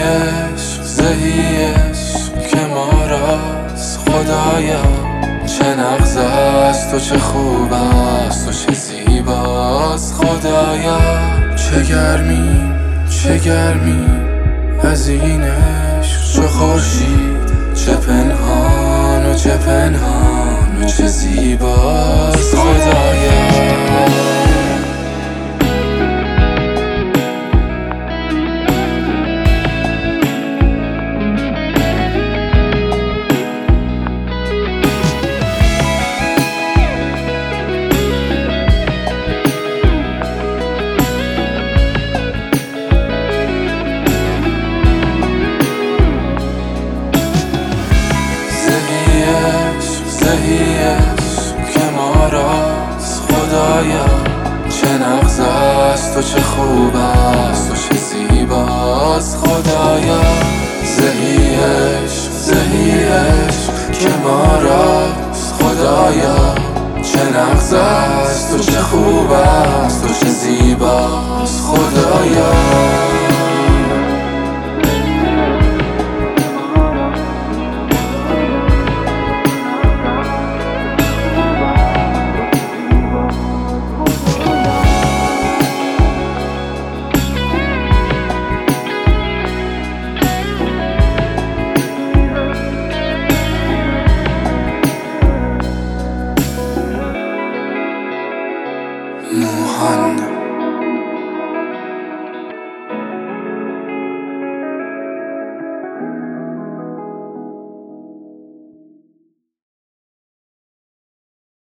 زهی عشق که ما راست خدایا، چه نغز است و چه خوب است و چه زیباست خدایا. چه گرمی از این عشق، چه خورشید، چه پنهان و چه زیباست خدایا. زهی عشق که ما راست خدایا، چه نغز است و چه خوب است و چه زیباست خدایا. زهی عشق که ما راست خدایا، چه نغز است و چه خوب است و چه زیباست خدایا.